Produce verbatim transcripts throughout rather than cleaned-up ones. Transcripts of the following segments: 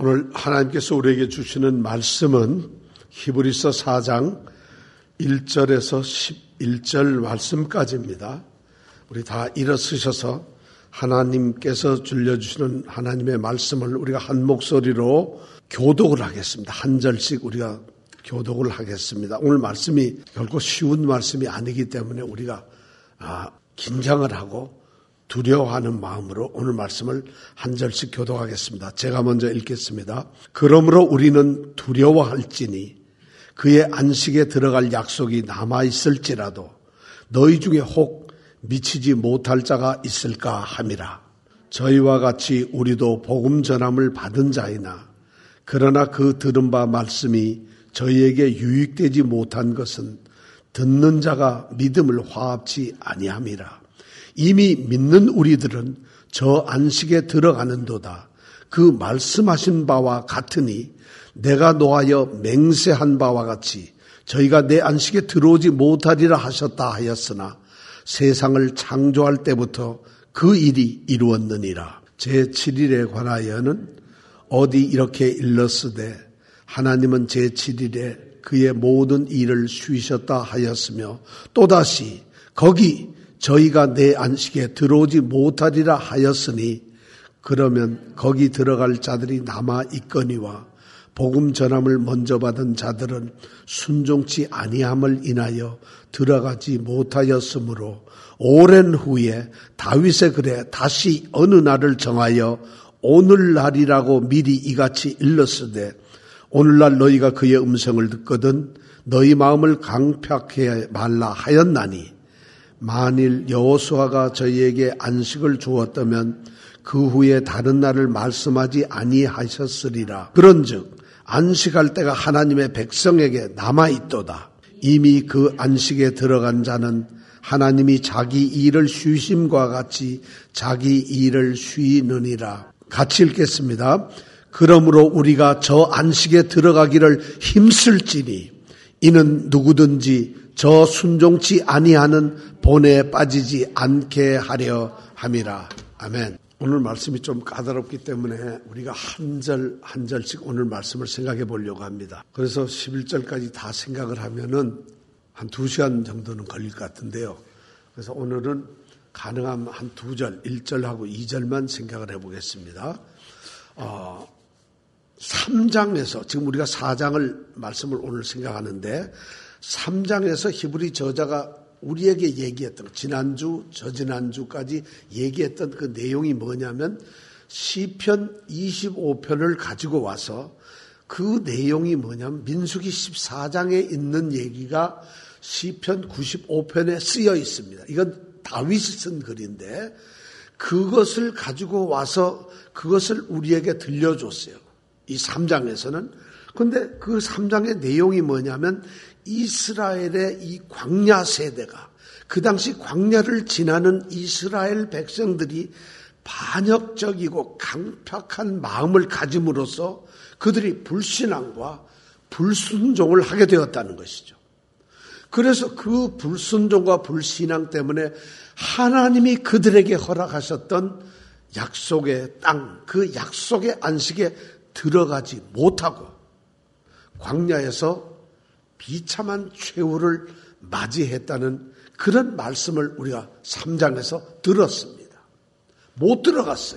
오늘 하나님께서 우리에게 주시는 말씀은 히브리서 사 장 일 절에서 십일 절 말씀까지입니다. 우리 다 일어서셔서 하나님께서 들려주시는 하나님의 말씀을 우리가 한 목소리로 교독을 하겠습니다. 한 절씩 우리가 교독을 하겠습니다. 오늘 말씀이 결코 쉬운 말씀이 아니기 때문에 우리가 아, 긴장을 하고 두려워하는 마음으로 오늘 말씀을 한 절씩 교독하겠습니다. 제가 먼저 읽겠습니다. 그러므로 우리는 두려워할지니 그의 안식에 들어갈 약속이 남아있을지라도 너희 중에 혹 미치지 못할 자가 있을까 함이라. 저희와 같이 우리도 복음 전함을 받은 자이나 그러나 그 들은 바 말씀이 저희에게 유익되지 못한 것은 듣는 자가 믿음을 화합치 아니함이라. 이미 믿는 우리들은 저 안식에 들어가는도다. 그 말씀하신 바와 같으니 내가 노하여 맹세한 바와 같이 저희가 내 안식에 들어오지 못하리라 하셨다 하였으나 세상을 창조할 때부터 그 일이 이루었느니라. 제칠 일에 관하여는 어디 이렇게 일렀으되 하나님은 제칠 일에 그의 모든 일을 쉬셨다 하였으며 또다시 거기 저희가 내 안식에 들어오지 못하리라 하였으니 그러면 거기 들어갈 자들이 남아 있거니와 복음 전함을 먼저 받은 자들은 순종치 아니함을 인하여 들어가지 못하였으므로 오랜 후에 다윗의 글에 다시 어느 날을 정하여 오늘날이라고 미리 이같이 일렀으되 오늘날 너희가 그의 음성을 듣거든 너희 마음을 강팍해 말라 하였나니 만일 여호수아가 저희에게 안식을 주었다면 그 후에 다른 날을 말씀하지 아니하셨으리라. 그런즉 안식할 때가 하나님의 백성에게 남아있도다. 이미 그 안식에 들어간 자는 하나님이 자기 일을 쉬심과 같이 자기 일을 쉬느니라. 같이 읽겠습니다. 그러므로 우리가 저 안식에 들어가기를 힘쓸지니 이는 누구든지 저 순종치 아니하는 본에 빠지지 않게 하려 함이라. 아멘. 오늘 말씀이 좀 까다롭기 때문에 우리가 한 절 한 절씩 오늘 말씀을 생각해 보려고 합니다. 그래서 십일 절까지 다 생각을 하면은 한 두 시간 정도는 걸릴 것 같은데요. 그래서 오늘은 가능하면 한 두 절, 일 절하고 이 절만 생각을 해 보겠습니다. 어, 삼 장에서 지금 우리가 사 장을 말씀을 오늘 생각하는데 삼 장에서 히브리 저자가 우리에게 얘기했던 지난주 저지난주까지 얘기했던 그 내용이 뭐냐면 시편 이십오 편을 가지고 와서 그 내용이 뭐냐면 민수기 십사 장에 있는 얘기가 시편 구십오 편에 쓰여 있습니다. 이건 다윗이 쓴 글인데 그것을 가지고 와서 그것을 우리에게 들려줬어요. 이 삼 장에서는. 그런데 그 삼 장의 내용이 뭐냐면 이스라엘의 이 광야 세대가 그 당시 광야를 지나는 이스라엘 백성들이 반역적이고 강팍한 마음을 가짐으로써 그들이 불신앙과 불순종을 하게 되었다는 것이죠. 그래서 그 불순종과 불신앙 때문에 하나님이 그들에게 허락하셨던 약속의 땅, 그 약속의 안식에 들어가지 못하고 광야에서 비참한 최후를 맞이했다는 그런 말씀을 우리가 삼 장에서 들었습니다. 못 들어갔어요.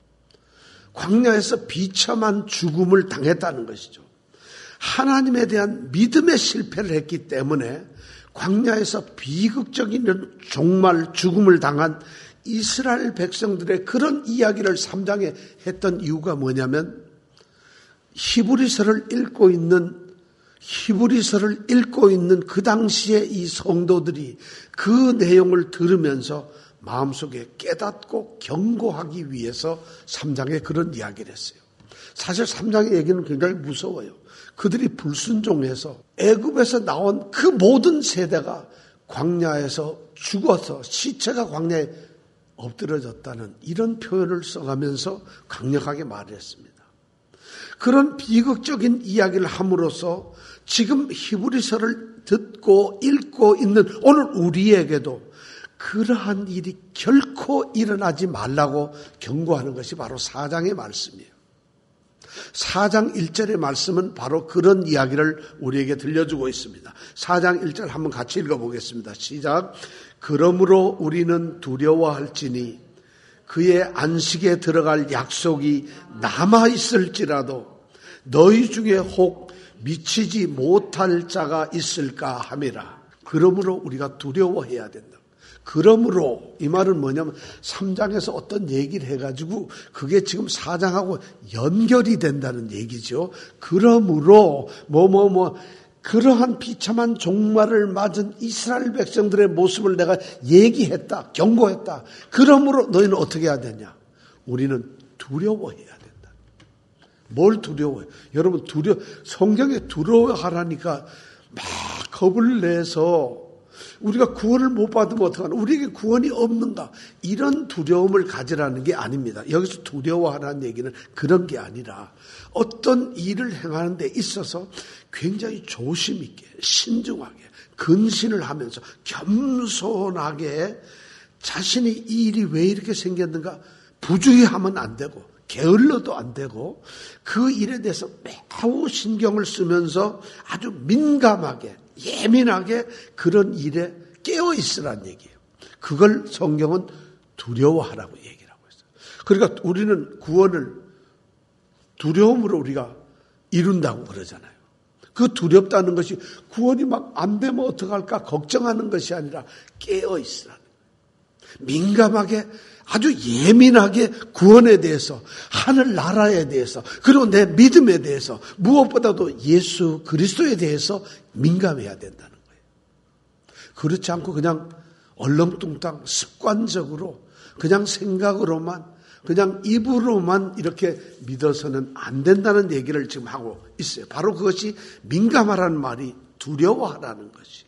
광야에서 비참한 죽음을 당했다는 것이죠. 하나님에 대한 믿음의 실패를 했기 때문에 광야에서 비극적인 종말 죽음을 당한 이스라엘 백성들의 그런 이야기를 삼 장에 했던 이유가 뭐냐면 히브리서를 읽고 있는 히브리서를 읽고 있는 그 당시에 이 성도들이 그 내용을 들으면서 마음속에 깨닫고 경고하기 위해서 삼 장에 그런 이야기를 했어요. 사실 삼 장의 얘기는 굉장히 무서워요. 그들이 불순종해서 애굽에서 나온 그 모든 세대가 광야에서 죽어서 시체가 광야에 엎드려졌다는 이런 표현을 써가면서 강력하게 말했습니다. 그런 비극적인 이야기를 함으로써 지금 히브리서를 듣고 읽고 있는 오늘 우리에게도 그러한 일이 결코 일어나지 말라고 경고하는 것이 바로 사 장의 말씀이에요. 사 장 일 절의 말씀은 바로 그런 이야기를 우리에게 들려주고 있습니다. 사 장 일 절 한번 같이 읽어보겠습니다. 시작. 그러므로 우리는 두려워할지니 그의 안식에 들어갈 약속이 남아있을지라도 너희 중에 혹 미치지 못할 자가 있을까 함이라. 그러므로 우리가 두려워해야 된다. 그러므로 이 말은 뭐냐면 삼 장에서 어떤 얘기를 해가지고 그게 지금 사 장하고 연결이 된다는 얘기죠. 그러므로 뭐 뭐 뭐 그러한 비참한 종말을 맞은 이스라엘 백성들의 모습을 내가 얘기했다. 경고했다. 그러므로 너희는 어떻게 해야 되냐? 우리는 두려워해야 된다. 뭘 두려워해? 여러분 두려 성경에 두려워하라니까 막 겁을 내서 우리가 구원을 못 받으면 어떡하나? 우리에게 구원이 없는가? 이런 두려움을 가지라는 게 아닙니다. 여기서 두려워하라는 얘기는 그런 게 아니라 어떤 일을 행하는 데 있어서 굉장히 조심 있게 신중하게 근신을 하면서 겸손하게 자신이 이 일이 왜 이렇게 생겼는가 부주의하면 안 되고 게을러도 안 되고 그 일에 대해서 매우 신경을 쓰면서 아주 민감하게 예민하게 그런 일에 깨어 있으란 얘기예요. 그걸 성경은 두려워하라고 얘기를 하고 있어요. 그러니까 우리는 구원을 두려움으로 우리가 이룬다고 그러잖아요. 그 두렵다는 것이 구원이 막 안 되면 어떡할까 걱정하는 것이 아니라 깨어 있으라는 거예요. 민감하게 아주 예민하게 구원에 대해서 하늘나라에 대해서 그리고 내 믿음에 대해서 무엇보다도 예수 그리스도에 대해서 민감해야 된다는 거예요. 그렇지 않고 그냥 얼렁뚱땅 습관적으로 그냥 생각으로만 그냥 입으로만 이렇게 믿어서는 안 된다는 얘기를 지금 하고 있어요. 바로 그것이 민감하라는 말이 두려워하라는 것이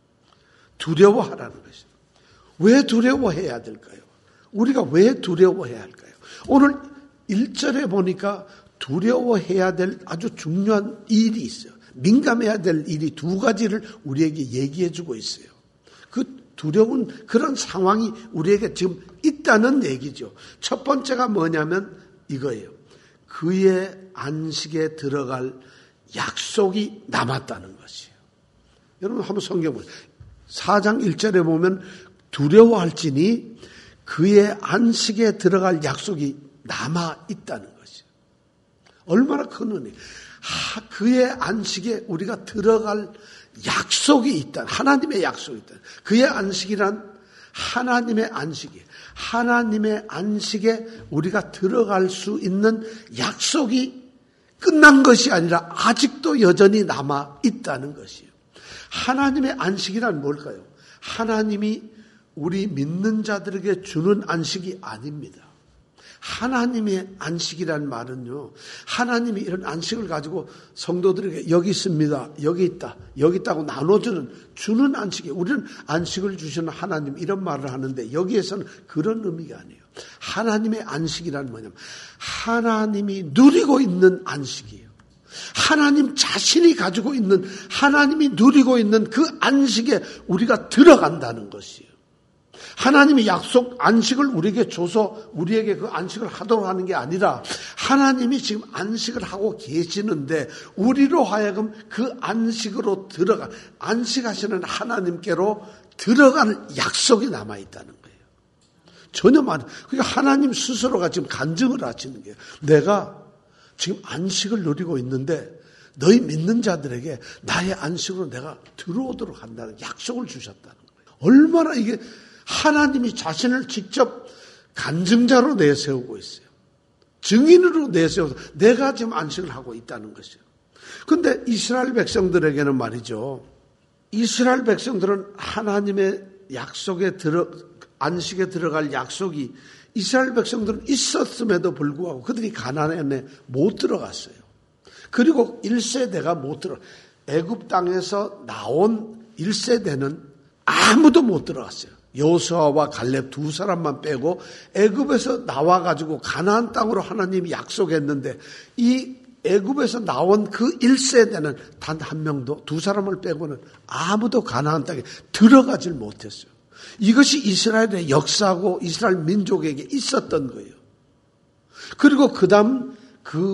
두려워하라는 것이 왜 두려워해야 될까요? 우리가 왜 두려워해야 할까요? 오늘 일 절에 보니까 두려워해야 될 아주 중요한 일이 있어요. 민감해야 될 일이 두 가지를 우리에게 얘기해 주고 있어요. 그 두려운 그런 상황이 우리에게 지금 있다는 얘기죠. 첫 번째가 뭐냐면 이거예요. 그의 안식에 들어갈 약속이 남았다는 것이에요. 여러분 한번 성경 보세요. 사 장 일 절에 보면 두려워할지니 그의 안식에 들어갈 약속이 남아 있다는 것이에요. 얼마나 큰 은혜. 하, 그의 안식에 우리가 들어갈 약속이 있다. 하나님의 약속이 있다. 그의 안식이란 하나님의 안식이 하나님의 안식에 우리가 들어갈 수 있는 약속이 끝난 것이 아니라 아직도 여전히 남아 있다는 것이에요. 하나님의 안식이란 뭘까요? 하나님이 우리 믿는 자들에게 주는 안식이 아닙니다. 하나님의 안식이란 말은요, 하나님이 이런 안식을 가지고 성도들에게 여기 있습니다, 여기 있다, 여기 있다고 나눠주는, 주는 안식이에요. 우리는 안식을 주시는 하나님 이런 말을 하는데 여기에서는 그런 의미가 아니에요. 하나님의 안식이란 뭐냐면 하나님이 누리고 있는 안식이에요. 하나님 자신이 가지고 있는, 하나님이 누리고 있는 그 안식에 우리가 들어간다는 것이에요. 하나님이 약속 안식을 우리에게 줘서 우리에게 그 안식을 하도록 하는 게 아니라 하나님이 지금 안식을 하고 계시는데 우리로 하여금 그 안식으로 들어가, 안식하시는 하나님께로 들어가는 약속이 남아있다는 거예요. 전혀 말, 그러니까 하나님 스스로가 지금 간증을 하시는 거예요. 내가 지금 안식을 누리고 있는데 너희 믿는 자들에게 나의 안식으로 내가 들어오도록 한다는 약속을 주셨다는 거예요. 얼마나 이게 하나님이 자신을 직접 간증자로 내세우고 있어요. 증인으로 내세워서 내가 지금 안식을 하고 있다는 것이에요. 그런데 이스라엘 백성들에게는 말이죠. 이스라엘 백성들은 하나님의 약속에 들어, 안식에 들어갈 약속이 이스라엘 백성들은 있었음에도 불구하고 그들이 가나안에 못 들어갔어요. 그리고 일 세대가 못 들어, 애굽 땅에서 나온 일 세대는 아무도 못 들어갔어요. 여호수아와 갈렙 두 사람만 빼고 애굽에서 나와가지고 가나안 땅으로 하나님이 약속했는데 이 애굽에서 나온 그 일 세대는 단 한 명도, 두 사람을 빼고는 아무도 가나안 땅에 들어가질 못했어요. 이것이 이스라엘의 역사고 이스라엘 민족에게 있었던 거예요. 그리고 그 다음 그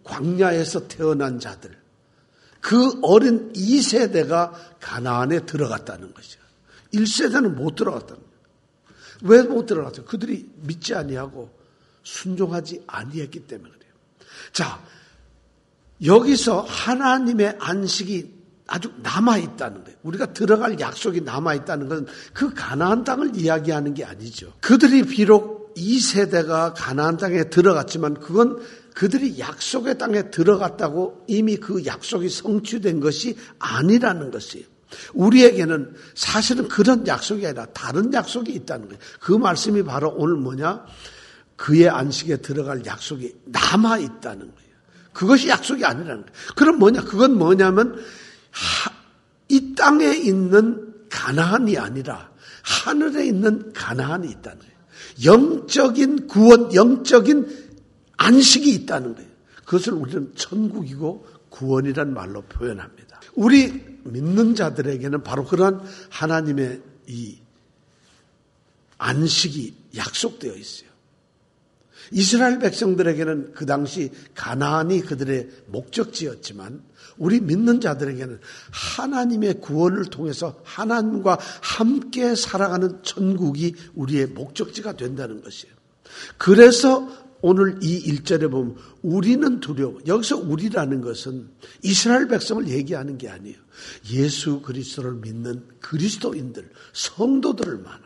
광야에서 태어난 자들, 그 어린 이 세대가 가나안에 들어갔다는 것이죠. 일 세대는 못 들어갔다는 거예요. 왜 못 들어갔어요? 그들이 믿지 아니하고 순종하지 아니했기 때문에 그래요. 자, 여기서 하나님의 안식이 아주 남아있다는 거예요. 우리가 들어갈 약속이 남아있다는 것은 그 가나안 땅을 이야기하는 게 아니죠. 그들이 비록 이 세대가 가나안 땅에 들어갔지만 그건 그들이 약속의 땅에 들어갔다고 이미 그 약속이 성취된 것이 아니라는 것이에요. 우리에게는 사실은 그런 약속이 아니라 다른 약속이 있다는 거예요. 그 말씀이 바로 오늘 뭐냐? 그의 안식에 들어갈 약속이 남아있다는 거예요. 그것이 약속이 아니라는 거예요. 그럼 뭐냐? 그건 뭐냐면 이 땅에 있는 가나안이 아니라 하늘에 있는 가나안이 있다는 거예요. 영적인 구원, 영적인 안식이 있다는 거예요. 그것을 우리는 천국이고 구원이란 말로 표현합니다. 우리 믿는 자들에게는 바로 그런 하나님의 이 안식이 약속되어 있어요. 이스라엘 백성들에게는 그 당시 가나안이 그들의 목적지였지만 우리 믿는 자들에게는 하나님의 구원을 통해서 하나님과 함께 살아가는 천국이 우리의 목적지가 된다는 것이에요. 그래서 오늘 이 일 절에 보면 우리는 두려워. 여기서 우리라는 것은 이스라엘 백성을 얘기하는 게 아니에요. 예수 그리스도를 믿는 그리스도인들, 성도들을 말하는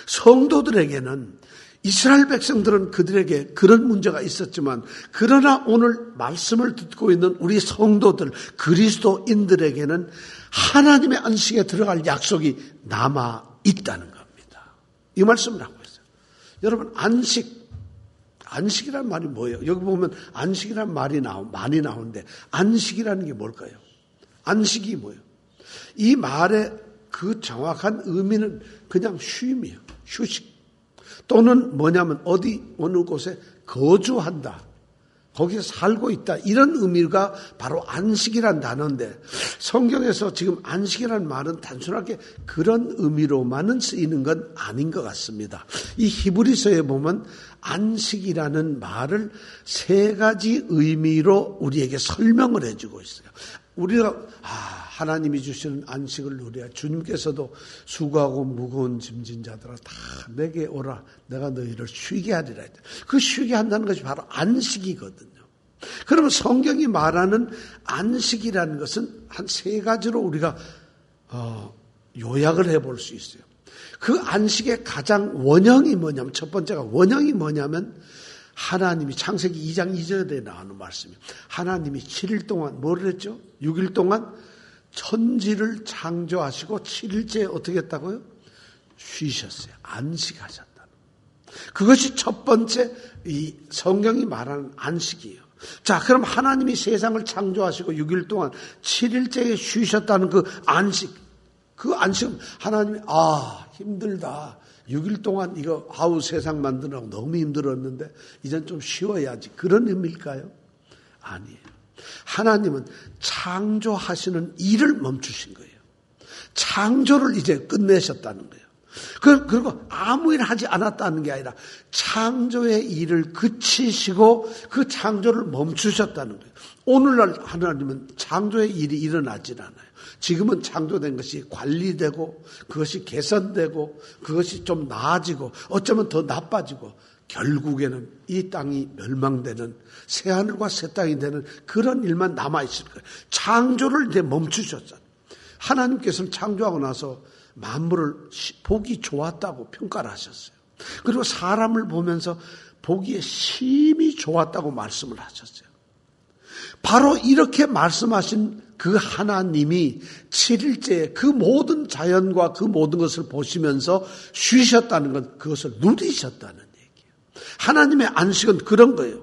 성도들에게는 이스라엘 백성들은 그들에게 그런 문제가 있었지만 그러나 오늘 말씀을 듣고 있는 우리 성도들, 그리스도인들에게는 하나님의 안식에 들어갈 약속이 남아 있다는 겁니다. 이 말씀을 하고 있어요. 여러분, 안식, 안식이란 말이 뭐예요? 여기 보면 안식이란 말이 나오, 많이 나오는데 안식이라는 게 뭘까요? 안식이 뭐예요? 이 말의 그 정확한 의미는 그냥 쉼이에요. 휴식. 또는 뭐냐면 어디 어느 곳에 거주한다. 거기서 살고 있다. 이런 의미가 바로 안식이란 단어인데 성경에서 지금 안식이라는 말은 단순하게 그런 의미로만은 쓰이는 건 아닌 것 같습니다. 이 히브리서에 보면 안식이라는 말을 세 가지 의미로 우리에게 설명을 해주고 있어요. 우리가 아, 하나님이 주시는 안식을 누려야 주님께서도 수고하고 무거운 짐진 자들아 다 내게 오라 내가 너희를 쉬게 하리라 했다. 그 쉬게 한다는 것이 바로 안식이거든요. 그러면 성경이 말하는 안식이라는 것은 한 세 가지로 우리가 어, 요약을 해볼 수 있어요. 그 안식의 가장 원형이 뭐냐면 첫 번째가 원형이 뭐냐면 하나님이 창세기 이 장 이 절에 나오는 말씀이에요. 하나님이 칠 일 동안 뭐를 했죠? 육 일 동안 천지를 창조하시고 칠 일째에 어떻게 했다고요? 쉬셨어요. 안식하셨다. 그것이 첫 번째 이 성경이 말하는 안식이에요. 자, 그럼 하나님이 세상을 창조하시고 육 일 동안 칠 일째에 쉬셨다는 그 안식. 그 안식은 하나님이 아 힘들다. 육 일 동안 이거 아우 세상 만드느라고 너무 힘들었는데 이젠 좀 쉬어야지. 그런 의미일까요? 아니에요. 하나님은 창조하시는 일을 멈추신 거예요. 창조를 이제 끝내셨다는 거예요. 그리고 아무 일 하지 않았다는 게 아니라 창조의 일을 그치시고 그 창조를 멈추셨다는 거예요. 오늘날 하나님은 창조의 일이 일어나질 않아요. 지금은 창조된 것이 관리되고 그것이 개선되고 그것이 좀 나아지고 어쩌면 더 나빠지고 결국에는 이 땅이 멸망되는 새하늘과 새 땅이 되는 그런 일만 남아있을 거예요. 창조를 이제 멈추셨잖아요. 하나님께서는 창조하고 나서 만물을 보기 좋았다고 평가를 하셨어요. 그리고 사람을 보면서 보기에 심히 좋았다고 말씀을 하셨어요. 바로 이렇게 말씀하신 그 하나님이 칠 일째에 그 모든 자연과 그 모든 것을 보시면서 쉬셨다는 건 그것을 누리셨다는 얘기예요. 하나님의 안식은 그런 거예요.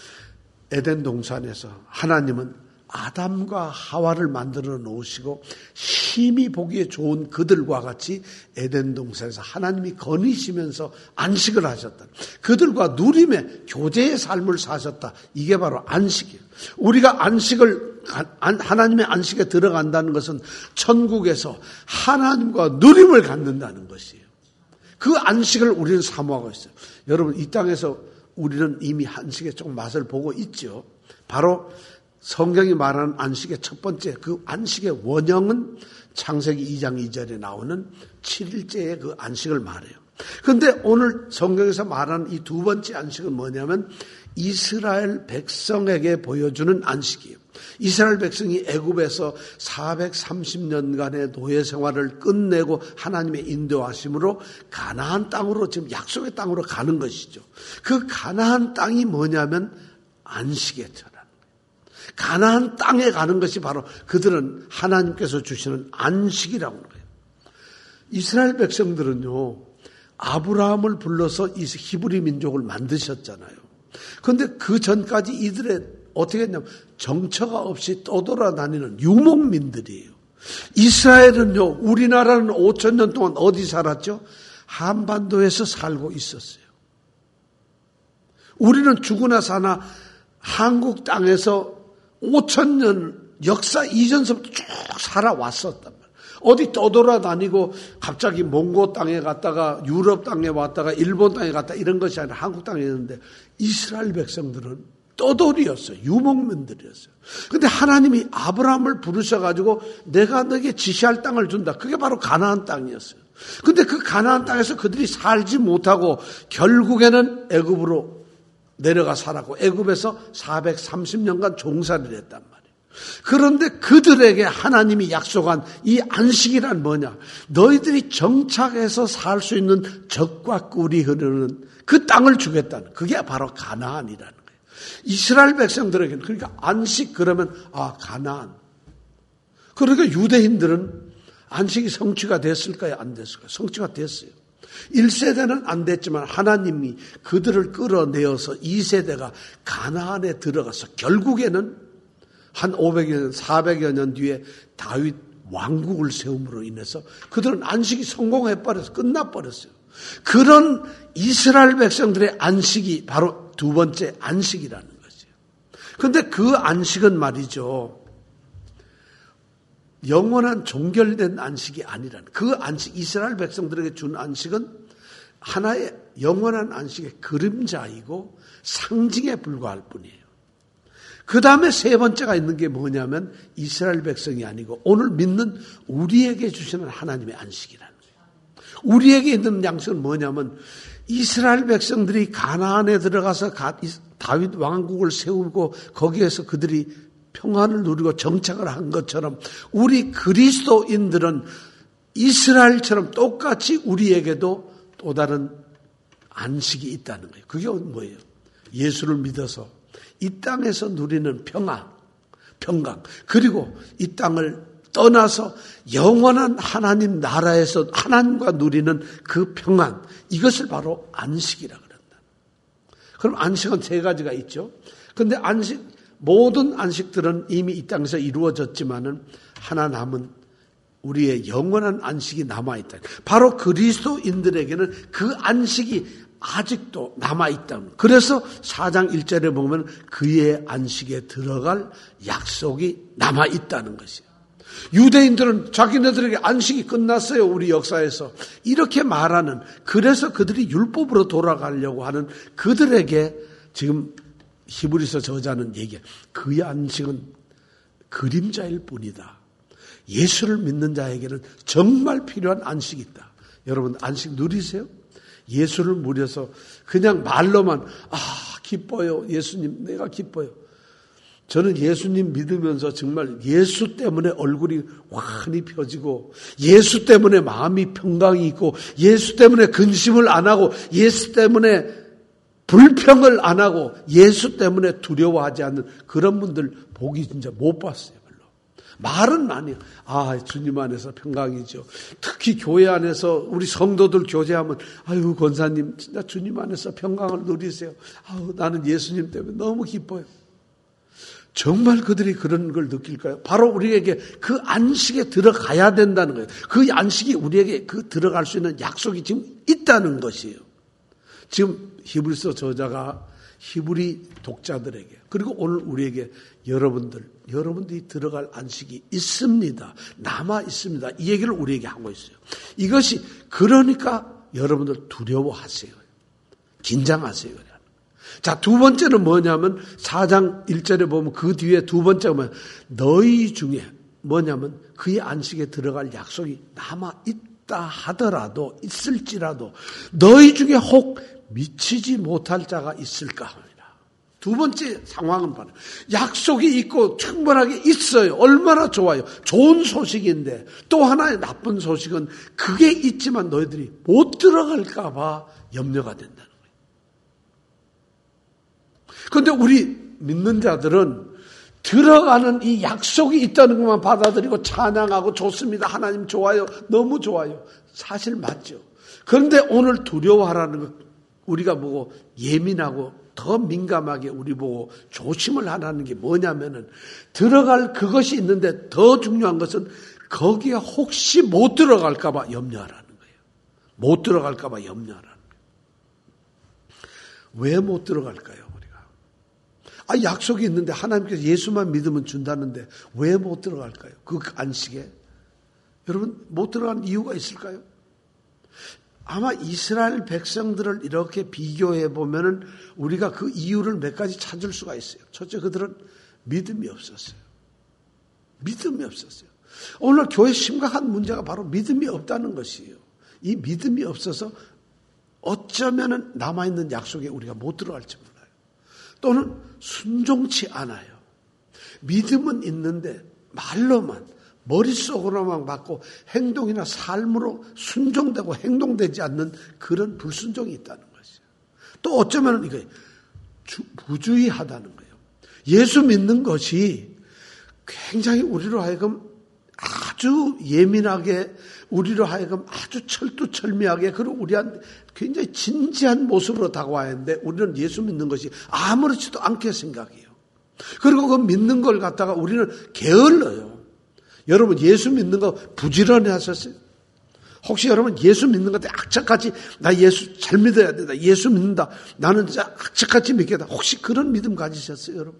에덴 동산에서 하나님은 아담과 하와를 만들어 놓으시고 심히 보기에 좋은 그들과 같이 에덴 동산에서 하나님이 거니시면서 안식을 하셨다. 그들과 누림의 교제의 삶을 사셨다. 이게 바로 안식이에요. 우리가 안식을 하나님의 안식에 들어간다는 것은 천국에서 하나님과 누림을 갖는다는 것이에요. 그 안식을 우리는 사모하고 있어요. 여러분 이 땅에서 우리는 이미 안식의 좀 맛을 보고 있죠. 바로 성경이 말하는 안식의 첫 번째 그 안식의 원형은 창세기 이 장 이 절에 나오는 칠 일째의 그 안식을 말해요. 그런데 오늘 성경에서 말하는 이 두 번째 안식은 뭐냐면 이스라엘 백성에게 보여주는 안식이에요. 이스라엘 백성이 애굽에서 사백삼십 년간의 노예 생활을 끝내고 하나님의 인도하심으로 가나안 땅으로 지금 약속의 땅으로 가는 것이죠. 그 가나안 땅이 뭐냐면 안식의 터라는 거예요. 가나안 땅에 가는 것이 바로 그들은 하나님께서 주시는 안식이라고 하는 거예요. 이스라엘 백성들은요, 아브라함을 불러서 이 히브리 민족을 만드셨잖아요. 그런데 그 전까지 이들의 어떻게 했냐면 정처가 없이 떠돌아다니는 유목민들이에요. 이스라엘은요, 우리나라는 오천 년 동안 어디 살았죠? 한반도에서 살고 있었어요. 우리는 죽으나 사나 한국 땅에서 오천 년 역사 이전서부터 쭉 살아왔었단 말이에요. 어디 떠돌아다니고 갑자기 몽고 땅에 갔다가 유럽 땅에 왔다가 일본 땅에 갔다 이런 것이 아니라 한국 땅에 있는데 이스라엘 백성들은 떠돌이였어요. 유목민들이었어요. 그런데 하나님이 아브라함을 부르셔가지고 내가 너에게 지시할 땅을 준다. 그게 바로 가나안 땅이었어요. 그런데 그 가나안 땅에서 그들이 살지 못하고 결국에는 애굽으로 내려가 살았고 애굽에서 사백삼십 년간 종살이를 했단 말이에요. 그런데 그들에게 하나님이 약속한 이 안식이란 뭐냐? 너희들이 정착해서 살 수 있는 젖과 꿀이 흐르는 그 땅을 주겠다는, 그게 바로 가나안이라는 거예요. 이스라엘 백성들에게는, 그러니까 안식 그러면 아 가나안. 그러니까 유대인들은 안식이 성취가 됐을까요? 안 됐을까요? 성취가 됐어요. 일 세대는 안 됐지만 하나님이 그들을 끌어내어서 이 세대가 가나안에 들어가서 결국에는 한 오백여 년, 사백여 년 뒤에 다윗 왕국을 세움으로 인해서 그들은 안식이 성공해버려서 끝나버렸어요. 그런 이스라엘 백성들의 안식이 바로 두 번째 안식이라는 거죠. 그런데 그 안식은 말이죠, 영원한 종결된 안식이 아니라는, 그 안식, 이스라엘 백성들에게 준 안식은 하나의 영원한 안식의 그림자이고 상징에 불과할 뿐이에요. 그 다음에 세 번째가 있는 게 뭐냐면 이스라엘 백성이 아니고 오늘 믿는 우리에게 주시는 하나님의 안식이라는 거예요. 우리에게 있는 양식은 뭐냐면 이스라엘 백성들이 가나안에 들어가서 다윗 왕국을 세우고 거기에서 그들이 평안을 누리고 정착을 한 것처럼 우리 그리스도인들은 이스라엘처럼 똑같이 우리에게도 또 다른 안식이 있다는 거예요. 그게 뭐예요? 예수를 믿어서 이 땅에서 누리는 평안, 평강, 그리고 이 땅을 떠나서 영원한 하나님 나라에서 하나님과 누리는 그 평안, 이것을 바로 안식이라고 그런다. 그럼 안식은 세 가지가 있죠. 그런데 안식, 모든 안식들은 이미 이 땅에서 이루어졌지만은 하나 남은 우리의 영원한 안식이 남아있다. 바로 그리스도인들에게는 그 안식이 아직도 남아있다. 그래서 사 장 일 절에 보면 그의 안식에 들어갈 약속이 남아있다는 것이에요. 유대인들은 자기네들에게 안식이 끝났어요. 우리 역사에서. 이렇게 말하는, 그래서 그들이 율법으로 돌아가려고 하는 그들에게 지금 히브리서 저자는 얘기해요. 그의 안식은 그림자일 뿐이다. 예수를 믿는 자에게는 정말 필요한 안식이 있다. 여러분 안식 누리세요? 예수를 누려서 그냥 말로만 아 기뻐요. 예수님 내가 기뻐요. 저는 예수님 믿으면서 정말 예수 때문에 얼굴이 환히 펴지고 예수 때문에 마음이 평강이 있고 예수 때문에 근심을 안 하고 예수 때문에 불평을 안 하고 예수 때문에 두려워하지 않는 그런 분들 보기 진짜 못 봤어요. 별로. 말은 많이 아 주님 안에서 평강이죠. 특히 교회 안에서 우리 성도들 교제하면 아유 권사님 진짜 주님 안에서 평강을 누리세요. 아유 나는 예수님 때문에 너무 기뻐요. 정말 그들이 그런 걸 느낄까요? 바로 우리에게 그 안식에 들어가야 된다는 거예요. 그 안식이 우리에게 그 들어갈 수 있는 약속이 지금 있다는 것이에요. 지금 히브리서 저자가 히브리 독자들에게 그리고 오늘 우리에게 여러분들 여러분들이 들어갈 안식이 있습니다. 남아 있습니다. 이 얘기를 우리에게 하고 있어요. 이것이 그러니까 여러분들 두려워하세요. 긴장하세요. 자, 두 번째는 뭐냐면 사 장 일 절에 보면 그 뒤에 두 번째가 뭐냐, 너희 중에 뭐냐면 그의 안식에 들어갈 약속이 남아 있다 하더라도 있을지라도 너희 중에 혹 미치지 못할 자가 있을까 합니다. 두 번째 상황은 바로 약속이 있고 충분하게 있어요. 얼마나 좋아요. 좋은 소식인데 또 하나의 나쁜 소식은 그게 있지만 너희들이 못 들어갈까 봐 염려가 된다는 거예요. 그런데 우리 믿는 자들은 들어가는 이 약속이 있다는 것만 받아들이고 찬양하고 좋습니다. 하나님 좋아요. 너무 좋아요. 사실 맞죠. 그런데 오늘 두려워하라는 것 우리가 보고 예민하고 더 민감하게 우리 보고 조심을 하라는 게 뭐냐면은 들어갈 그것이 있는데 더 중요한 것은 거기에 혹시 못 들어갈까 봐 염려하라는 거예요. 못 들어갈까 봐 염려하라는 거예요. 왜 못 들어갈까요? 아, 약속이 있는데 하나님께서 예수만 믿으면 준다는데 왜 못 들어갈까요? 그 안식에. 여러분, 못 들어간 이유가 있을까요? 아마 이스라엘 백성들을 이렇게 비교해 보면은 우리가 그 이유를 몇 가지 찾을 수가 있어요. 첫째, 그들은 믿음이 없었어요. 믿음이 없었어요. 오늘 교회 심각한 문제가 바로 믿음이 없다는 것이에요. 이 믿음이 없어서 어쩌면은 남아있는 약속에 우리가 못 들어갈지 몰라요. 또는 순종치 않아요. 믿음은 있는데 말로만 머릿속으로만 받고 행동이나 삶으로 순종되고 행동되지 않는 그런 불순종이 있다는 것이죠. 또 어쩌면 이거 부주의하다는 거예요. 예수 믿는 것이 굉장히 우리로 하여금 아주 예민하게 우리로 하여금 아주 철두철미하게 그리고 우리한테 굉장히 진지한 모습으로 다가와야 하는데 우리는 예수 믿는 것이 아무렇지도 않게 생각해요. 그리고 그 믿는 걸 갖다가 우리는 게을러요. 여러분 예수 믿는 거 부지런히 하셨어요? 혹시 여러분 예수 믿는 것 때 악착같이 나 예수 잘 믿어야 된다. 예수 믿는다. 나는 진짜 악착같이 믿겠다. 혹시 그런 믿음 가지셨어요, 여러분?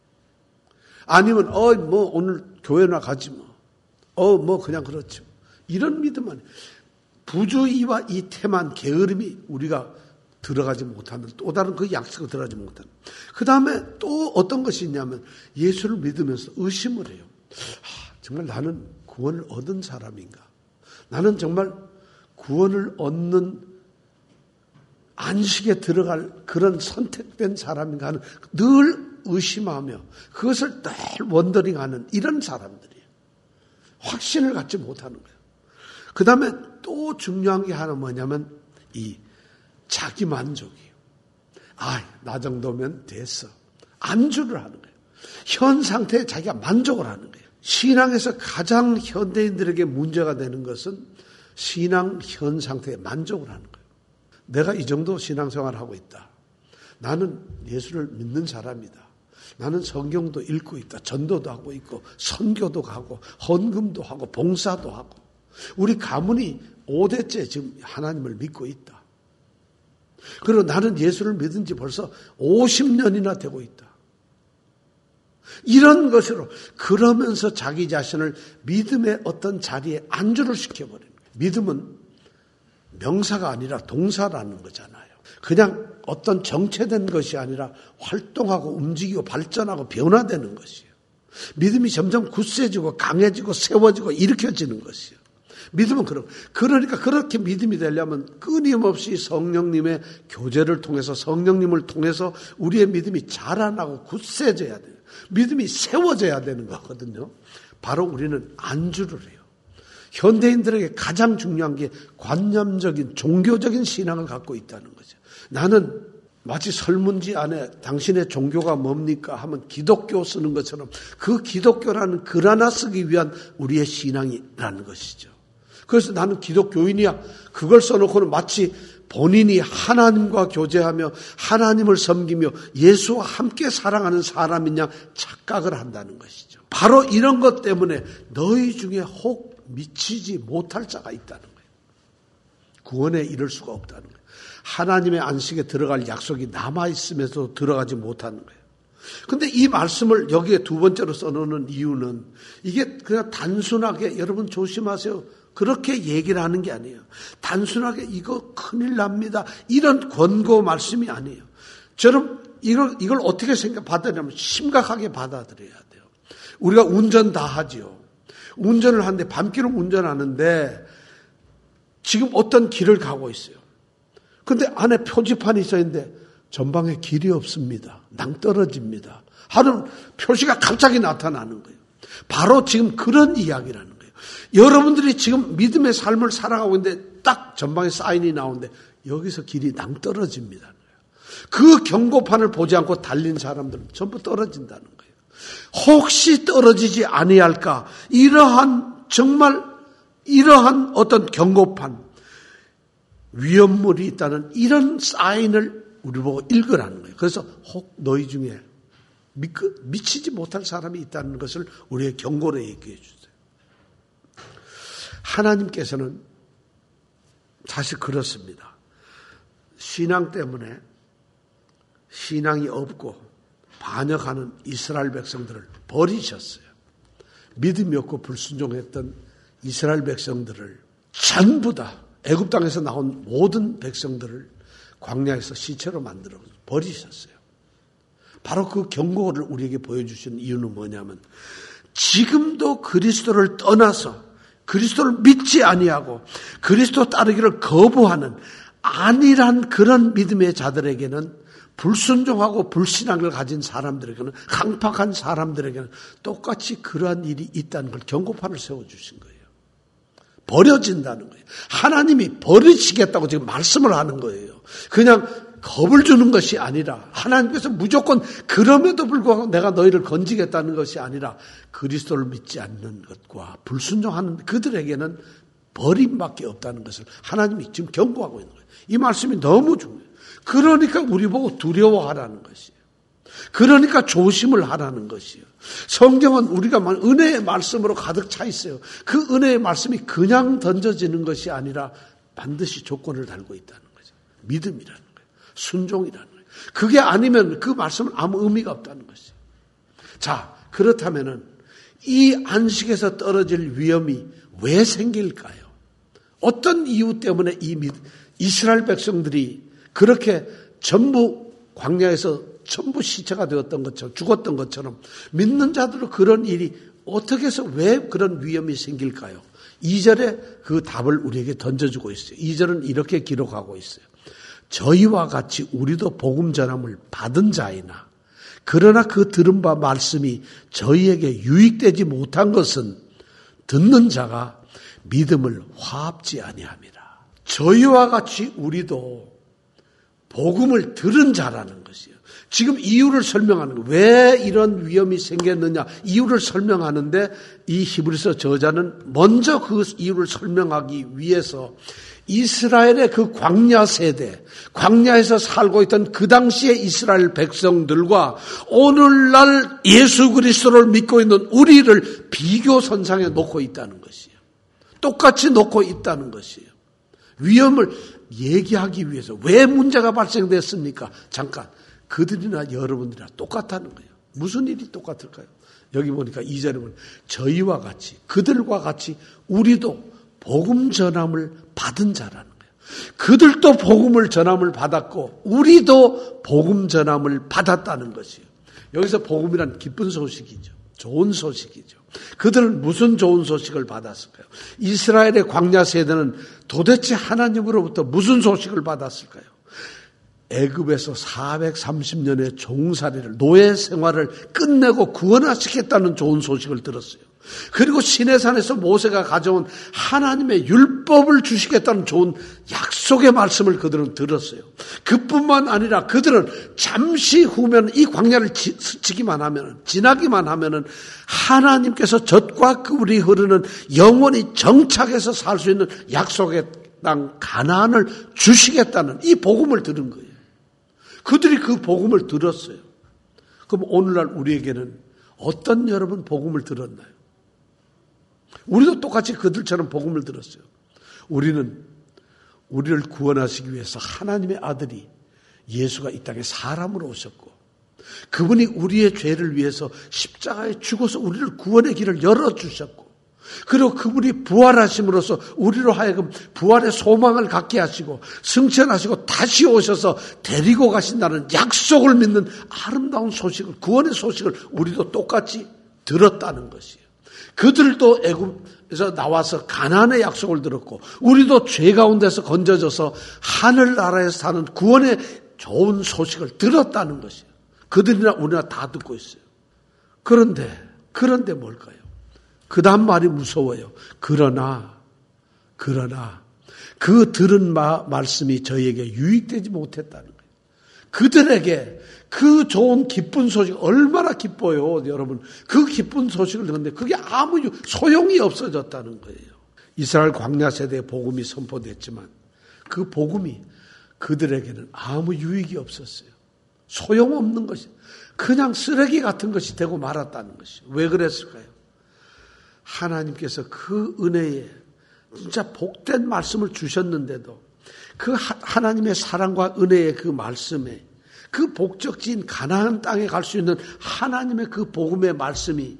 아니면 어 뭐 오늘 교회나 가지 뭐. 어 뭐 그냥 그렇지. 이런 믿음은 부주의와 이 태만 게으름이 우리가 들어가지 못하는 또 다른 그 약속을 들어가지 못하는. 그 다음에 또 어떤 것이 있냐면 예수를 믿으면서 의심을 해요. 아, 정말 나는 구원을 얻은 사람인가? 나는 정말 구원을 얻는 안식에 들어갈 그런 선택된 사람인가 하는 늘 의심하며 그것을 늘 원더링하는 이런 사람들이에요. 확신을 갖지 못하는 거예요. 그 다음에 또 중요한 게 하나 뭐냐면 이 자기 만족이에요. 아, 나 정도면 됐어. 안주를 하는 거예요. 현 상태에 자기가 만족을 하는 거예요. 신앙에서 가장 현대인들에게 문제가 되는 것은 신앙 현 상태에 만족을 하는 거예요. 내가 이 정도 신앙생활을 하고 있다. 나는 예수를 믿는 사람이다. 나는 성경도 읽고 있다. 전도도 하고 있고 선교도 가고 헌금도 하고 봉사도 하고 우리 가문이 오 대째 지금 하나님을 믿고 있다. 그리고 나는 예수를 믿은 지 벌써 오십 년이나 되고 있다. 이런 것으로 그러면서 자기 자신을 믿음의 어떤 자리에 안주를 시켜버리는 거예요. 믿음은 명사가 아니라 동사라는 거잖아요. 그냥 어떤 정체된 것이 아니라 활동하고 움직이고 발전하고 변화되는 것이에요. 믿음이 점점 굳세지고 강해지고 세워지고 일으켜지는 것이에요. 믿음은 그런, 그러니까 그렇게 믿음이 되려면 끊임없이 성령님의 교제를 통해서 성령님을 통해서 우리의 믿음이 자라나고 굳세져야 돼요. 믿음이 세워져야 되는 거거든요. 바로 우리는 안주를 해요. 현대인들에게 가장 중요한 게 관념적인 종교적인 신앙을 갖고 있다는 거죠. 나는 마치 설문지 안에 당신의 종교가 뭡니까 하면 기독교 쓰는 것처럼 그 기독교라는 글 하나 쓰기 위한 우리의 신앙이라는 것이죠. 그래서 나는 기독교인이야. 그걸 써놓고는 마치 본인이 하나님과 교제하며 하나님을 섬기며 예수와 함께 사랑하는 사람인 양 착각을 한다는 것이죠. 바로 이런 것 때문에 너희 중에 혹 미치지 못할 자가 있다는 거예요. 구원에 이를 수가 없다는 거예요. 하나님의 안식에 들어갈 약속이 남아있으면서 들어가지 못하는 거예요. 근데 이 말씀을 여기에 두 번째로 써놓는 이유는 이게 그냥 단순하게 여러분 조심하세요. 그렇게 얘기를 하는 게 아니에요. 단순하게 이거 큰일 납니다. 이런 권고 말씀이 아니에요. 저는 이걸, 이걸 어떻게 생각, 받아들이냐면 심각하게 받아들여야 돼요. 우리가 운전 다 하지요. 운전을 하는데, 밤길을 운전하는데, 지금 어떤 길을 가고 있어요. 근데 안에 표지판이 있어 있는데, 전방에 길이 없습니다. 낭떠러집니다. 하는 표시가 갑자기 나타나는 거예요. 바로 지금 그런 이야기라는 거예요. 여러분들이 지금 믿음의 삶을 살아가고 있는데, 딱 전방에 사인이 나오는데, 여기서 길이 낭떠러집니다. 그 경고판을 보지 않고 달린 사람들은 전부 떨어진다는 거예요. 혹시 떨어지지 아니할까? 이러한 정말 이러한 어떤 경고판, 위험물이 있다는 이런 사인을 우리 보고 읽으라는 거예요. 그래서 혹 너희 중에 미치지 못할 사람이 있다는 것을 우리의 경고로 얘기해 주세요. 하나님께서는 사실 그렇습니다. 신앙 때문에 신앙이 없고 반역하는 이스라엘 백성들을 버리셨어요. 믿음이 없고 불순종했던 이스라엘 백성들을 전부 다 애굽 땅에서 나온 모든 백성들을 광야에서 시체로 만들어 버리셨어요. 바로 그 경고를 우리에게 보여주신 이유는 뭐냐면 지금도 그리스도를 떠나서 그리스도를 믿지 아니하고 그리스도 따르기를 거부하는 아니란 그런 믿음의 자들에게는 불순종하고 불신앙을 가진 사람들에게는 강팍한 사람들에게는 똑같이 그러한 일이 있다는 걸 경고판을 세워주신 거예요. 버려진다는 거예요. 하나님이 버리시겠다고 지금 말씀을 하는 거예요. 그냥 겁을 주는 것이 아니라 하나님께서 무조건 그럼에도 불구하고 내가 너희를 건지겠다는 것이 아니라 그리스도를 믿지 않는 것과 불순종하는 그들에게는 버림밖에 없다는 것을 하나님이 지금 경고하고 있는 거예요. 이 말씀이 너무 중요해요. 그러니까 우리 보고 두려워하라는 것이에요. 그러니까 조심을 하라는 것이에요. 성경은 우리가 은혜의 말씀으로 가득 차 있어요. 그 은혜의 말씀이 그냥 던져지는 것이 아니라 반드시 조건을 달고 있다는 거죠. 믿음이라는 거예요. 순종이라는 거예요. 그게 아니면 그 말씀은 아무 의미가 없다는 것이에요. 자, 그렇다면은 이 안식에서 떨어질 위험이 왜 생길까요? 어떤 이유 때문에 이 이스라엘 백성들이 그렇게 전부 광야에서 전부 시체가 되었던 것처럼 죽었던 것처럼 믿는 자들로 그런 일이 어떻게 해서 왜 그런 위험이 생길까요? 이 절에 그 답을 우리에게 던져주고 있어요. 이 절은 이렇게 기록하고 있어요. 저희와 같이 우리도 복음 전함을 받은 자이나 그러나 그 들은 바 말씀이 저희에게 유익되지 못한 것은 듣는 자가 믿음을 화합지 아니함이라. 저희와 같이 우리도 복음을 들은 자라는 것이에요. 지금 이유를 설명하는 거예요. 왜 이런 위험이 생겼느냐 이유를 설명하는데 이 히브리서 저자는 먼저 그 이유를 설명하기 위해서 이스라엘의 그 광야 세대, 광야에서 살고 있던 그 당시의 이스라엘 백성들과 오늘날 예수 그리스도를 믿고 있는 우리를 비교 선상에 놓고 있다는 것이에요. 똑같이 놓고 있다는 것이에요. 위험을 얘기하기 위해서 왜 문제가 발생됐습니까? 잠깐 그들이나 여러분들이나 똑같다는 거예요. 무슨 일이 똑같을까요? 여기 보니까 이 절에 보면 저희와 같이 그들과 같이 우리도 복음 전함을 받은 자라는 거예요. 그들도 복음을 전함을 받았고 우리도 복음 전함을 받았다는 것이에요. 여기서 복음이란 기쁜 소식이죠. 좋은 소식이죠. 그들은 무슨 좋은 소식을 받았을까요? 이스라엘의 광야 세대는 도대체 하나님으로부터 무슨 소식을 받았을까요? 애굽에서 사백삼십 년의 종살이를 노예 생활을 끝내고 구원하시겠다는 좋은 소식을 들었어요. 그리고 시내산에서 모세가 가져온 하나님의 율법을 주시겠다는 좋은 약속의 말씀을 그들은 들었어요. 그뿐만 아니라 그들은 잠시 후면 이 광야를 스치기만 하면 지나기만 하면은 하나님께서 젖과 꿀이 흐르는 영원히 정착해서 살 수 있는 약속의 땅 가나안을 주시겠다는 이 복음을 들은 거예요. 그들이 그 복음을 들었어요. 그럼 오늘날 우리에게는 어떤 여러분 복음을 들었나요? 우리도 똑같이 그들처럼 복음을 들었어요. 우리는 우리를 구원하시기 위해서 하나님의 아들이 예수가 이 땅에 사람으로 오셨고 그분이 우리의 죄를 위해서 십자가에 죽어서 우리를 구원의 길을 열어주셨고 그리고 그분이 부활하심으로써 우리로 하여금 부활의 소망을 갖게 하시고 승천하시고 다시 오셔서 데리고 가신다는 약속을 믿는 아름다운 소식을, 구원의 소식을 우리도 똑같이 들었다는 것이에요. 그들도 애굽에서 나와서 가나안의 약속을 들었고 우리도 죄 가운데서 건져져서 하늘나라에서 사는 구원의 좋은 소식을 들었다는 것이에요. 그들이나 우리나 다 듣고 있어요. 그런데 그런데 뭘까요? 그 다음 말이 무서워요. 그러나 그러나 그 들은 마, 말씀이 저희에게 유익되지 못했다는 거예요. 그들에게 그 좋은 기쁜 소식, 얼마나 기뻐요, 여러분. 그 기쁜 소식을 듣는데 그게 아무 소용이 없어졌다는 거예요. 이스라엘 광야 세대에 복음이 선포됐지만 그 복음이 그들에게는 아무 유익이 없었어요. 소용없는 것이, 그냥 쓰레기 같은 것이 되고 말았다는 것이에요. 왜 그랬을까요? 하나님께서 그 은혜에 진짜 복된 말씀을 주셨는데도 그 하나님의 사랑과 은혜의 그 말씀에 그 복적지인 가나안 땅에 갈 수 있는 하나님의 그 복음의 말씀이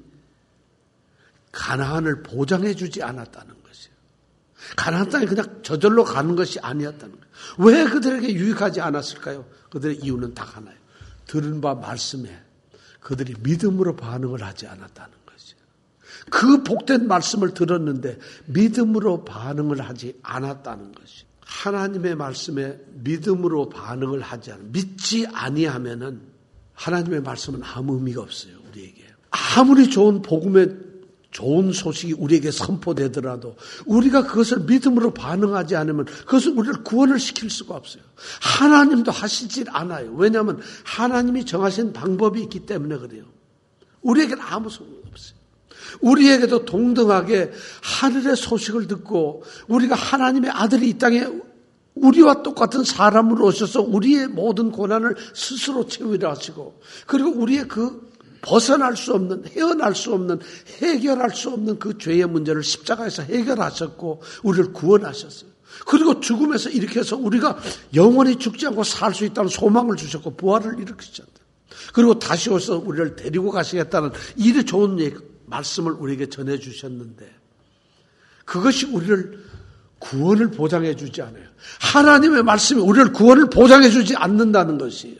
가나안을 보장해 주지 않았다는 것이에요. 가나안 땅에 그냥 저절로 가는 것이 아니었다는 거예요. 왜 그들에게 유익하지 않았을까요? 그들의 이유는 딱 하나예요. 들은 바 말씀에 그들이 믿음으로 반응을 하지 않았다는 것이에요. 그 복된 말씀을 들었는데 믿음으로 반응을 하지 않았다는 것이에요. 하나님의 말씀에 믿음으로 반응을 하지 않으면, 믿지 아니하면은 하나님의 말씀은 아무 의미가 없어요, 우리에게. 아무리 좋은 복음의 좋은 소식이 우리에게 선포되더라도 우리가 그것을 믿음으로 반응하지 않으면 그것은 우리를 구원을 시킬 수가 없어요. 하나님도 하시질 않아요. 왜냐하면 하나님이 정하신 방법이 있기 때문에 그래요. 우리에게는 아무 소용이 없어요. 우리에게도 동등하게 하늘의 소식을 듣고 우리가 하나님의 아들이 이 땅에 우리와 똑같은 사람으로 오셔서 우리의 모든 고난을 스스로 채우려 하시고 그리고 우리의 그 벗어날 수 없는, 헤어날 수 없는, 해결할 수 없는 그 죄의 문제를 십자가에서 해결하셨고 우리를 구원하셨어요. 그리고 죽음에서 일으켜서 우리가 영원히 죽지 않고 살 수 있다는 소망을 주셨고 부활을 일으키셨다. 그리고 다시 오셔서 우리를 데리고 가시겠다는 이리 좋은 얘기, 말씀을 우리에게 전해주셨는데 그것이 우리를 구원을 보장해 주지 않아요. 하나님의 말씀이 우리를 구원을 보장해 주지 않는다는 것이에요.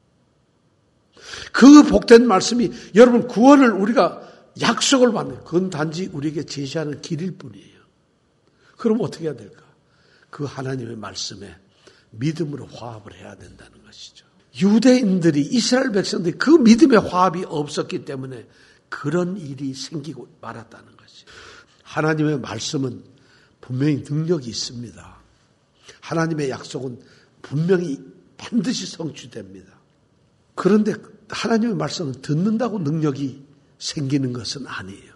그 복된 말씀이 여러분 구원을 우리가 약속을 받는 그건 단지 우리에게 제시하는 길일 뿐이에요. 그럼 어떻게 해야 될까? 그 하나님의 말씀에 믿음으로 화합을 해야 된다는 것이죠. 유대인들이 이스라엘 백성들이 그 믿음의 화합이 없었기 때문에 그런 일이 생기고 말았다는 것이죠. 하나님의 말씀은 분명히 능력이 있습니다. 하나님의 약속은 분명히 반드시 성취됩니다. 그런데 하나님의 말씀은 듣는다고 능력이 생기는 것은 아니에요.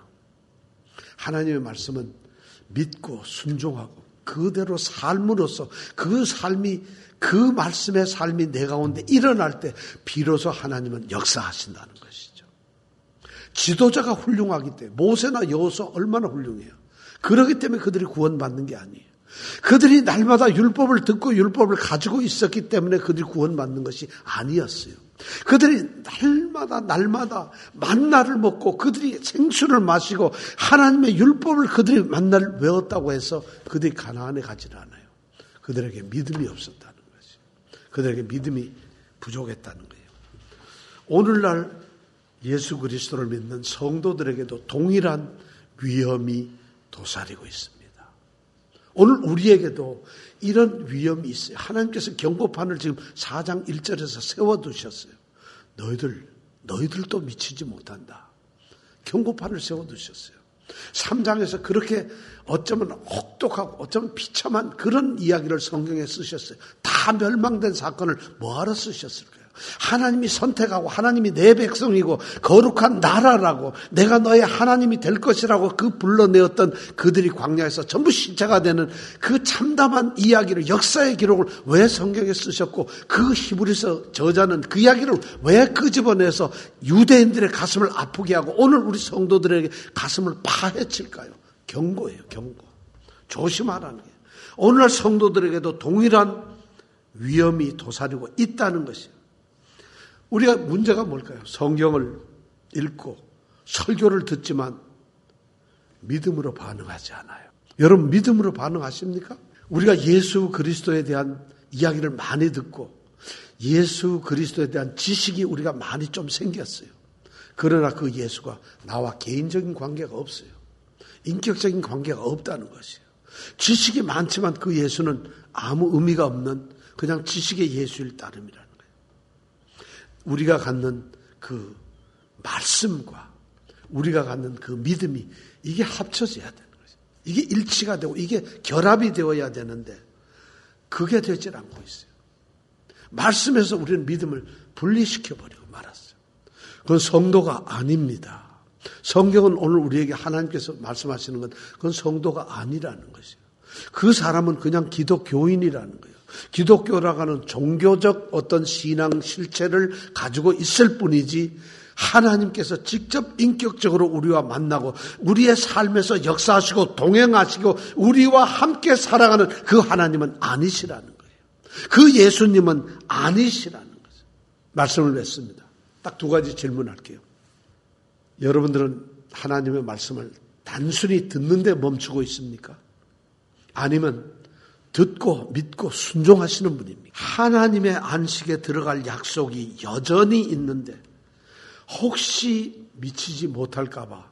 하나님의 말씀은 믿고 순종하고 그대로 삶으로써 그 삶이 그 말씀의 삶이 내 가운데 일어날 때 비로소 하나님은 역사하신다는 것이죠. 지도자가 훌륭하기 때문에 모세나 여호수아 얼마나 훌륭해요. 그렇기 때문에 그들이 구원받는 게 아니에요. 그들이 날마다 율법을 듣고 율법을 가지고 있었기 때문에 그들이 구원받는 것이 아니었어요. 그들이 날마다 날마다 만나를 먹고 그들이 생수를 마시고 하나님의 율법을 그들이 만나를 외웠다고 해서 그들이 가나안에 가지는 않아요. 그들에게 믿음이 없었다는 것이에요. 그들에게 믿음이 부족했다는 거예요. 오늘날 예수 그리스도를 믿는 성도들에게도 동일한 위험이 도사리고 있습니다. 오늘 우리에게도 이런 위험이 있어요. 하나님께서 경고판을 지금 사 장 일 절에서 세워두셨어요. 너희들, 너희들도 미치지 못한다. 경고판을 세워두셨어요. 삼 장에서 그렇게 어쩌면 혹독하고 어쩌면 비참한 그런 이야기를 성경에 쓰셨어요. 다 멸망된 사건을 뭐하러 쓰셨을까요? 하나님이 선택하고 하나님이 내 백성이고 거룩한 나라라고 내가 너의 하나님이 될 것이라고 그 불러내었던 그들이 광야에서 전부 시체가 되는 그 참담한 이야기를 역사의 기록을 왜 성경에 쓰셨고 그 히브리서 저자는 그 이야기를 왜 끄집어내서 유대인들의 가슴을 아프게 하고 오늘 우리 성도들에게 가슴을 파헤칠까요? 경고예요. 경고. 조심하라는 게 오늘날 성도들에게도 동일한 위험이 도사리고 있다는 것이에요. 우리가 문제가 뭘까요? 성경을 읽고 설교를 듣지만 믿음으로 반응하지 않아요. 여러분 믿음으로 반응하십니까? 우리가 예수 그리스도에 대한 이야기를 많이 듣고 예수 그리스도에 대한 지식이 우리가 많이 좀 생겼어요. 그러나 그 예수가 나와 개인적인 관계가 없어요. 인격적인 관계가 없다는 것이에요. 지식이 많지만 그 예수는 아무 의미가 없는 그냥 지식의 예수일 따름이라는 거예요. 우리가 갖는 그 말씀과 우리가 갖는 그 믿음이 이게 합쳐져야 되는 거죠. 이게 일치가 되고 이게 결합이 되어야 되는데 그게 되질 않고 있어요. 말씀에서 우리는 믿음을 분리시켜버리고 말았어요. 그건 성도가 아닙니다. 성경은 오늘 우리에게 하나님께서 말씀하시는 건 그건 성도가 아니라는 것이에요. 그 사람은 그냥 기독교인이라는 거예요. 기독교라고 하는 종교적 어떤 신앙 실체를 가지고 있을 뿐이지 하나님께서 직접 인격적으로 우리와 만나고 우리의 삶에서 역사하시고 동행하시고 우리와 함께 살아가는 그 하나님은 아니시라는 거예요. 그 예수님은 아니시라는 거죠. 말씀을 맺습니다. 딱 두 가지 질문할게요. 여러분들은 하나님의 말씀을 단순히 듣는데 멈추고 있습니까? 아니면 듣고 믿고 순종하시는 분입니까? 하나님의 안식에 들어갈 약속이 여전히 있는데 혹시 미치지 못할까 봐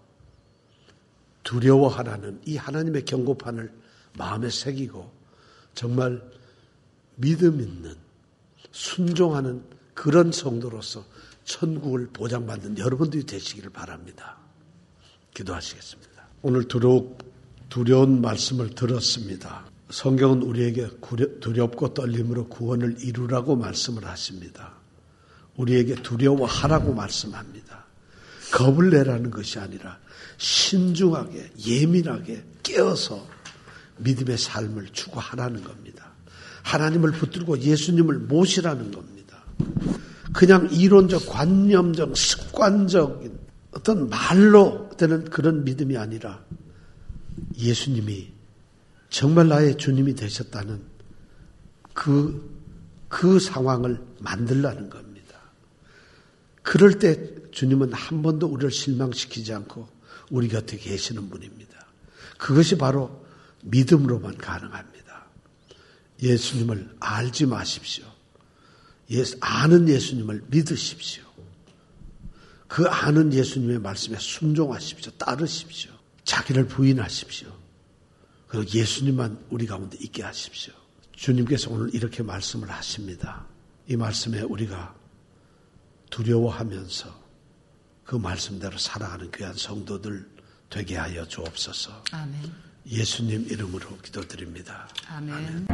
두려워하라는 이 하나님의 경고판을 마음에 새기고 정말 믿음 있는 순종하는 그런 성도로서 천국을 보장받는 여러분들이 되시기를 바랍니다. 기도하시겠습니다. 오늘 두려, 두려운 말씀을 들었습니다. 성경은 우리에게 두렵고 떨림으로 구원을 이루라고 말씀을 하십니다. 우리에게 두려워하라고 말씀합니다. 겁을 내라는 것이 아니라 신중하게 예민하게 깨어서 믿음의 삶을 추구하라는 겁니다. 하나님을 붙들고 예수님을 모시라는 겁니다. 그냥 이론적, 관념적, 습관적인 어떤 말로 되는 그런 믿음이 아니라 예수님이 정말 나의 주님이 되셨다는 그, 그 상황을 만들라는 겁니다. 그럴 때 주님은 한 번도 우리를 실망시키지 않고 우리 곁에 계시는 분입니다. 그것이 바로 믿음으로만 가능합니다. 예수님을 알지 마십시오. 예수, 아는 예수님을 믿으십시오. 그 아는 예수님의 말씀에 순종하십시오. 따르십시오. 자기를 부인하십시오. 그리고 예수님만 우리 가운데 있게 하십시오. 주님께서 오늘 이렇게 말씀을 하십니다. 이 말씀에 우리가 두려워하면서 그 말씀대로 살아가는 귀한 성도들 되게 하여 주옵소서. 아멘. 예수님 이름으로 기도드립니다. 아멘.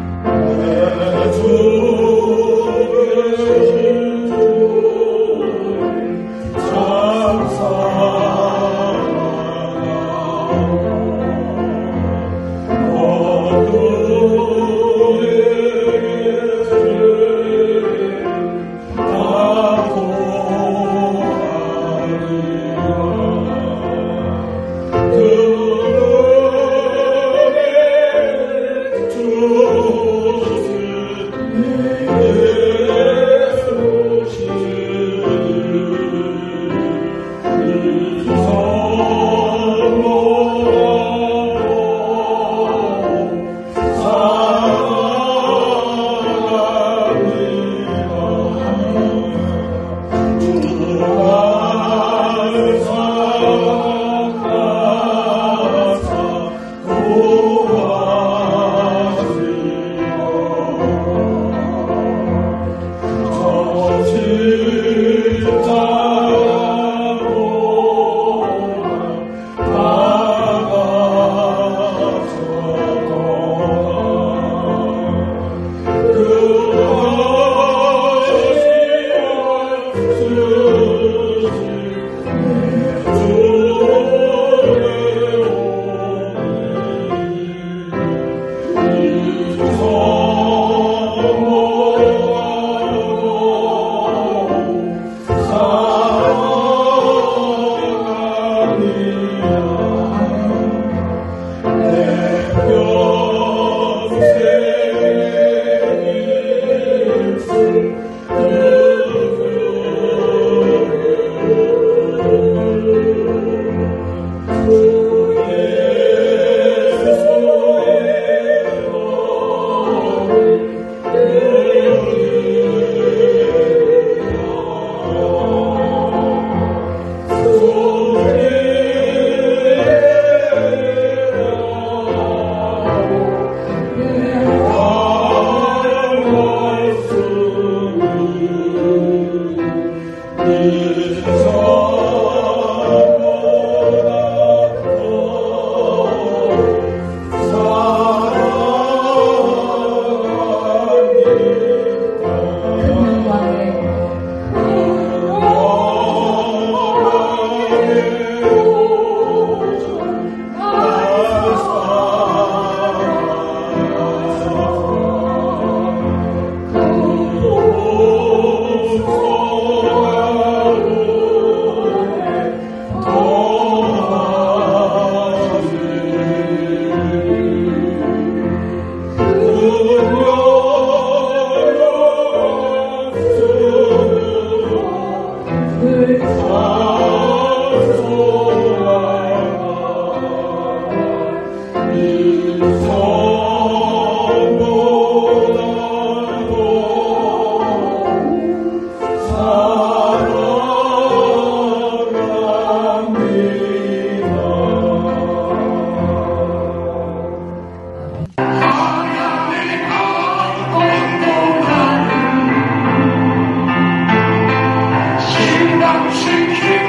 아멘. She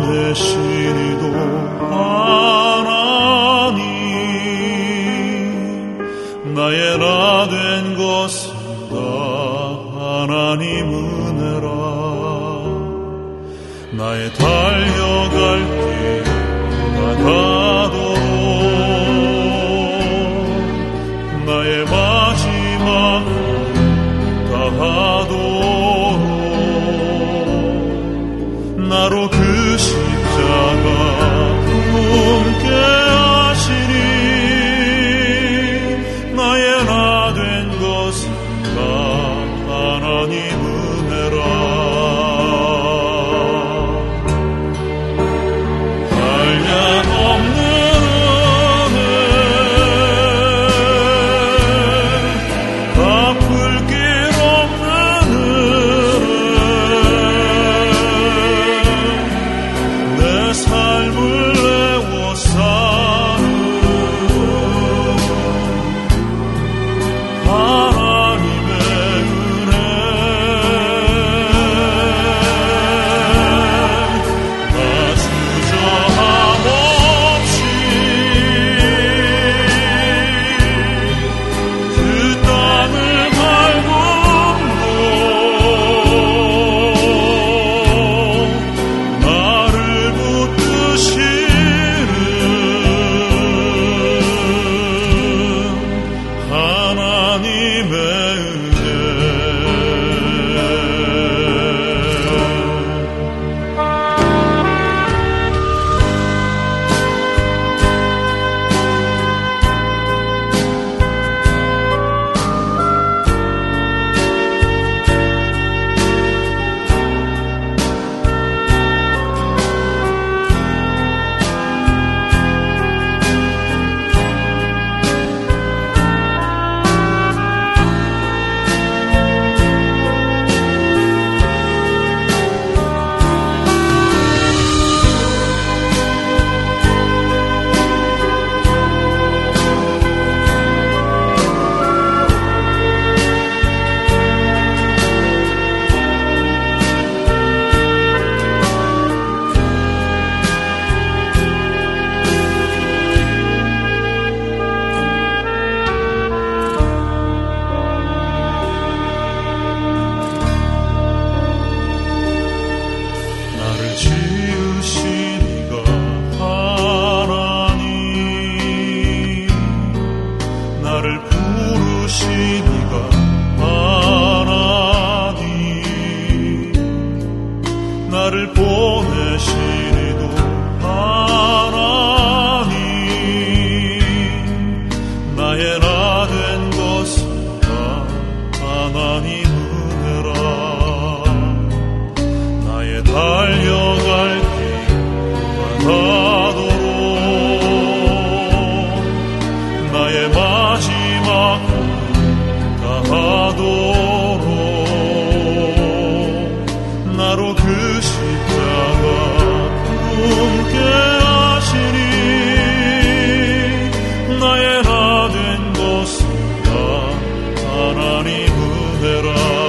보내시리도 하나님, 나의 나 된 것은 다 하나님 은혜라. 나의 달려갈 길 나가도록, 나의 마지막 다하도록, 나로 그 십자가 함께 하시니, 나의 나 된 것은 다 하나님 은혜라. 한량 없는 은혜, 갚을 길 없는 은혜, 내 삶을 내워 사는 하나님의 은혜, 나 주저함 없이 그 땅을 밟음으로 나를 붙드시는 하나님의 은혜. 나를 지으시니가 하나님, 나를 부르시니가 하나님, 나를 보내시니도 하나님, 나의 나 된 것은 다 하나님 은혜라. 나의 달려갈 길 나가도록, 나의 마지막 다하도록, 나로 그 십자가 함께 하시니, 나의 나 된 것은 다 하나님 은혜라.